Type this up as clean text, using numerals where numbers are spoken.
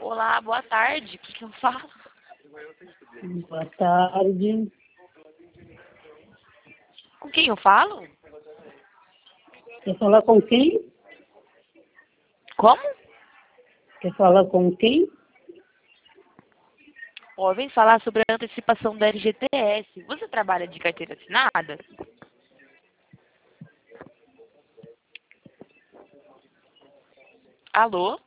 Olá, boa tarde. O que eu falo? Boa tarde. Com quem eu falo? Quer falar com quem? Como? Quer falar com quem? Ó, eu venho falar sobre a antecipação da FGTS. Você trabalha de carteira assinada? Alô?